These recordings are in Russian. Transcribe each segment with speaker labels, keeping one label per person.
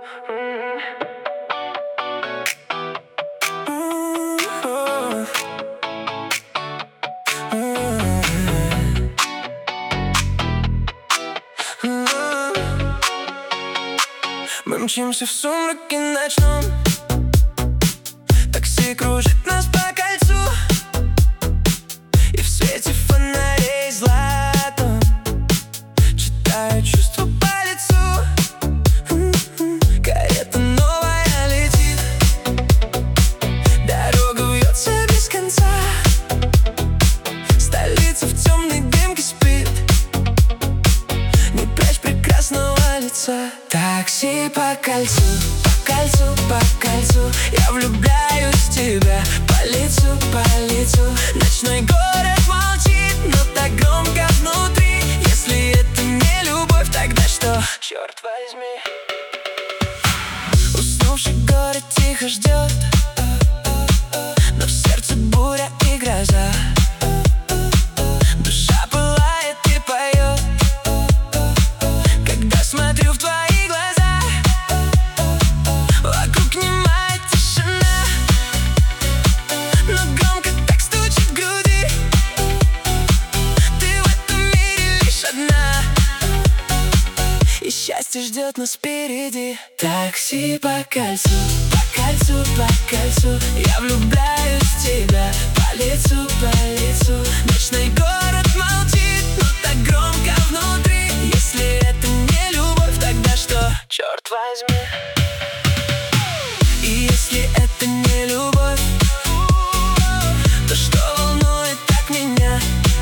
Speaker 1: Мы мчимся в сумраке ночном, такси кружит нас по кольцу, и в свете фонарей златом читаю чувства по лицу. Карета новая летит, дорога вьется без конца, столица в темной дымке спит, не прячь прекрасного лица. Такси по кольцу, по кольцу, по кольцу, я влюбляюсь в тебя по лицу, по лицу. Ночной город молчит, но так громко внутри. Если это не любовь, тогда что? Черт возьми. Уснувший город тихо ждет, но в сердце буря и гроза. Душа пылает и поет, когда смотрю в твои глаза. Вокруг немая тишина, но громко так стучит в груди. Ты в этом мире лишь одна, и счастье ждет нас впереди. Такси по кольцу, по кольцу, по кольцу, я влюбляюсь в тебя по лицу, по лицу. Ночной город молчит, но так громко внутри. Если это не любовь, тогда что? Черт возьми. И если это не любовь, то что волнует так меня?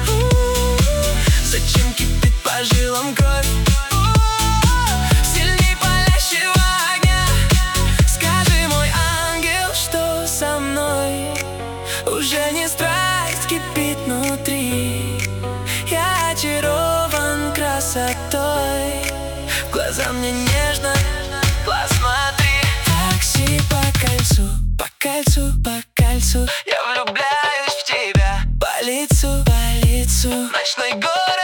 Speaker 1: Зачем кипит по жилам кровь сильней палящего огня? Скажи, мой ангел, что со мной? Уже не страсть кипит внутри, я очарован красотой. В глаза мне нежно посмотри. Такси по кольцу, по кольцу, по кольцу, я влюбляюсь в тебя по лицу, по лицу. Ночной город